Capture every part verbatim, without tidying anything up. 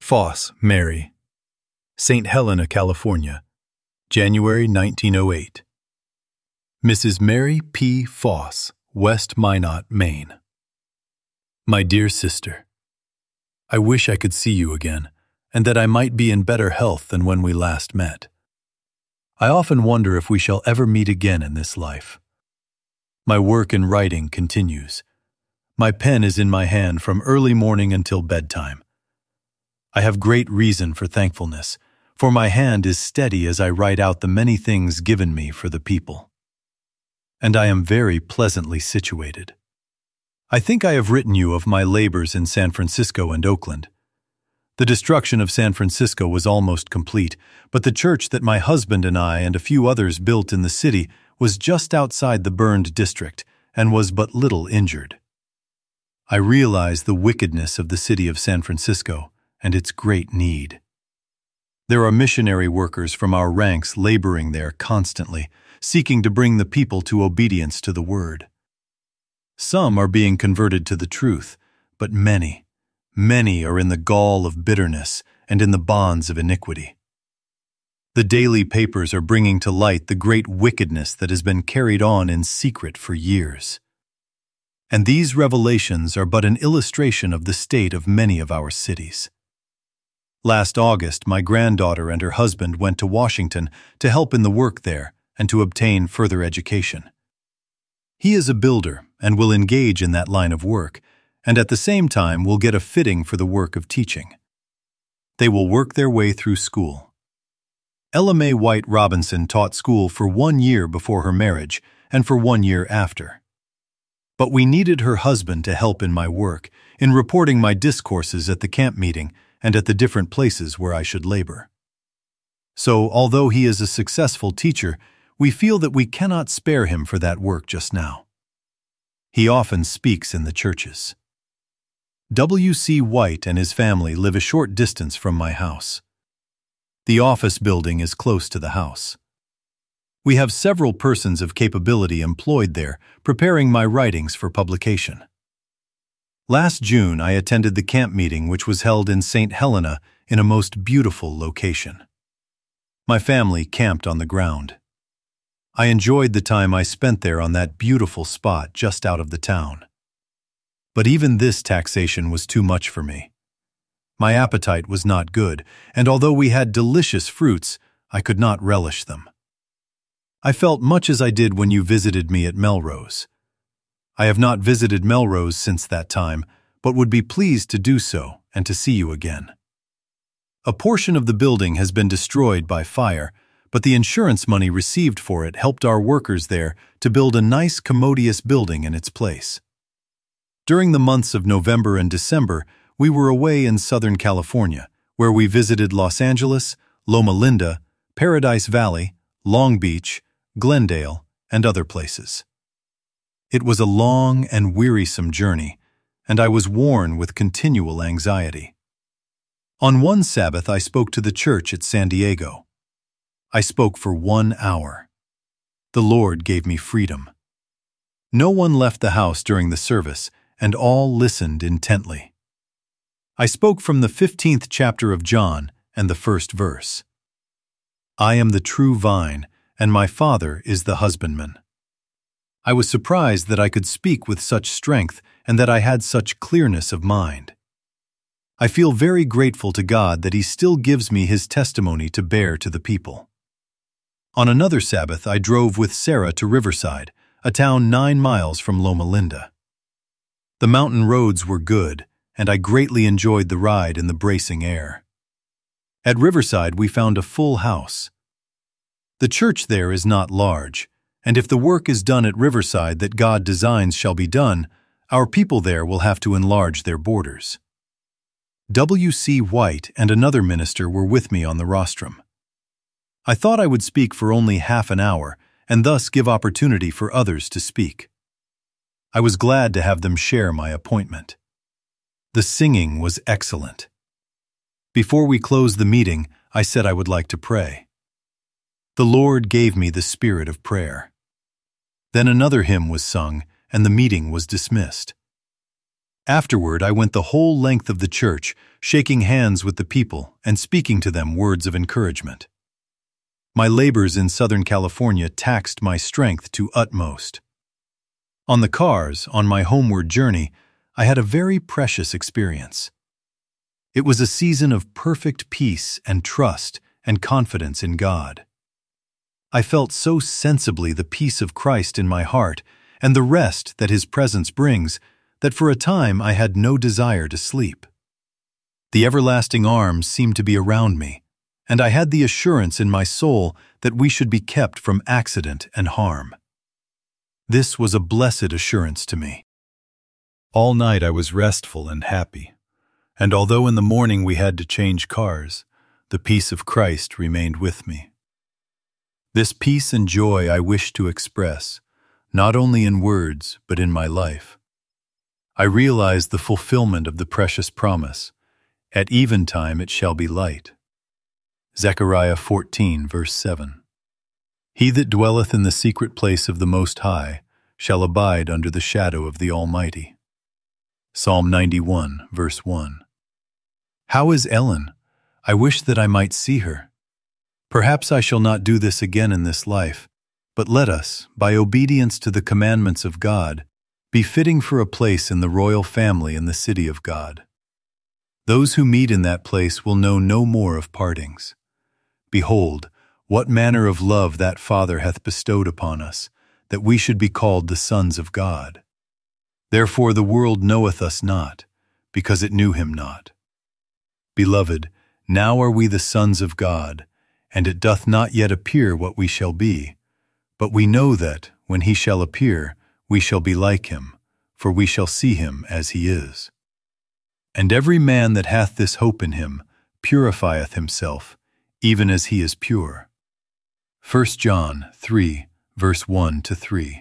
Foss, Mary. Saint Helena, California, January nineteen oh eight. Missus Mary P. Foss, West Minot, Maine. My dear sister, I wish I could see you again, and that I might be in better health than when we last met. I often wonder if we shall ever meet again in this life. My work in writing continues. My pen is in my hand from early morning until bedtime. I have great reason for thankfulness, for my hand is steady as I write out the many things given me for the people. And I am very pleasantly situated. I think I have written you of my labors in San Francisco and Oakland. The destruction of San Francisco was almost complete, but the church that my husband and I and a few others built in the city was just outside the burned district and was but little injured. I realize the wickedness of the city of San Francisco and its great need. There are missionary workers from our ranks laboring there constantly, seeking to bring the people to obedience to the word. Some are being converted to the truth, but many, many are in the gall of bitterness and in the bonds of iniquity. The daily papers are bringing to light the great wickedness that has been carried on in secret for years. And these revelations are but an illustration of the state of many of our cities. Last August, my granddaughter and her husband went to Washington to help in the work there and to obtain further education. He is a builder and will engage in that line of work, and at the same time will get a fitting for the work of teaching. They will work their way through school. Ella Mae White Robinson taught school for one year before her marriage and for one year after. But we needed her husband to help in my work, in reporting my discourses at the camp meeting and at the different places where I should labor. So, although he is a successful teacher, we feel that we cannot spare him for that work just now. He often speaks in the churches. W C White and his family live a short distance from my house. The office building is close to the house. We have several persons of capability employed there, preparing my writings for publication. Last June, I attended the camp meeting which was held in Saint Helena in a most beautiful location. My family camped on the ground. I enjoyed the time I spent there on that beautiful spot just out of the town. But even this taxation was too much for me. My appetite was not good, and although we had delicious fruits, I could not relish them. I felt much as I did when you visited me at Melrose. I have not visited Melrose since that time, but would be pleased to do so and to see you again. A portion of the building has been destroyed by fire, but the insurance money received for it helped our workers there to build a nice, commodious building in its place. During the months of November and December, we were away in Southern California, where we visited Los Angeles, Loma Linda, Paradise Valley, Long Beach, Glendale, and other places. It was a long and wearisome journey, and I was worn with continual anxiety. On one Sabbath, I spoke to the church at San Diego. I spoke for one hour. The Lord gave me freedom. No one left the house during the service, and all listened intently. I spoke from the fifteenth chapter of John and the first verse. I am the true vine, and my Father is the husbandman. I was surprised that I could speak with such strength and that I had such clearness of mind. I feel very grateful to God that He still gives me His testimony to bear to the people. On another Sabbath, I drove with Sarah to Riverside, a town nine miles from Loma Linda. The mountain roads were good, and I greatly enjoyed the ride in the bracing air. At Riverside, we found a full house. The church there is not large, and if the work is done at Riverside that God designs shall be done, our people there will have to enlarge their borders. W C White and another minister were with me on the rostrum. I thought I would speak for only half an hour and thus give opportunity for others to speak. I was glad to have them share my appointment. The singing was excellent. Before we closed the meeting, I said I would like to pray. The Lord gave me the spirit of prayer. Then another hymn was sung, and the meeting was dismissed. Afterward, I went the whole length of the church, shaking hands with the people and speaking to them words of encouragement. My labors in Southern California taxed my strength to utmost. On the cars, on my homeward journey, I had a very precious experience. It was a season of perfect peace and trust and confidence in God. I felt so sensibly the peace of Christ in my heart and the rest that His presence brings that for a time I had no desire to sleep. The everlasting arms seemed to be around me, and I had the assurance in my soul that we should be kept from accident and harm. This was a blessed assurance to me. All night I was restful and happy, and although in the morning we had to change cars, the peace of Christ remained with me. This peace and joy I wish to express, not only in words but in my life. I realize the fulfillment of the precious promise, "At eventime it shall be light." Zechariah fourteen, verse seven. He that dwelleth in the secret place of the Most High shall abide under the shadow of the Almighty. Psalm ninety-one, verse one. How is Ellen? I wish that I might see her. Perhaps I shall not do this again in this life, but let us, by obedience to the commandments of God, be fitting for a place in the royal family in the city of God. Those who meet in that place will know no more of partings. Behold, what manner of love that Father hath bestowed upon us, that we should be called the sons of God. Therefore the world knoweth us not, because it knew Him not. Beloved, now are we the sons of God, and it doth not yet appear what we shall be. But we know that, when He shall appear, we shall be like Him, for we shall see Him as He is. And every man that hath this hope in Him purifieth himself, even as He is pure. First John three, verse one to three.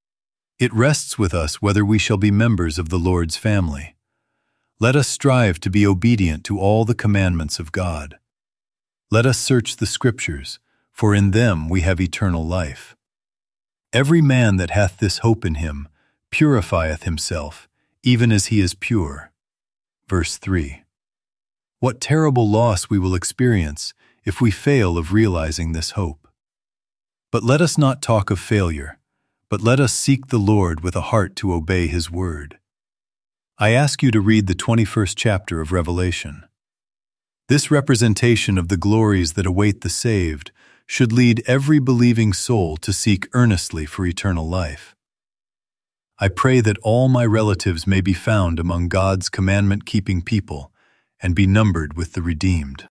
It rests with us whether we shall be members of the Lord's family. Let us strive to be obedient to all the commandments of God. Let us search the Scriptures, for in them we have eternal life. Every man that hath this hope in Him purifieth himself, even as He is pure. Verse three. What terrible loss we will experience if we fail of realizing this hope. But let us not talk of failure, but let us seek the Lord with a heart to obey His word. I ask you to read the twenty-first chapter of Revelation. This representation of the glories that await the saved should lead every believing soul to seek earnestly for eternal life. I pray that all my relatives may be found among God's commandment-keeping people and be numbered with the redeemed.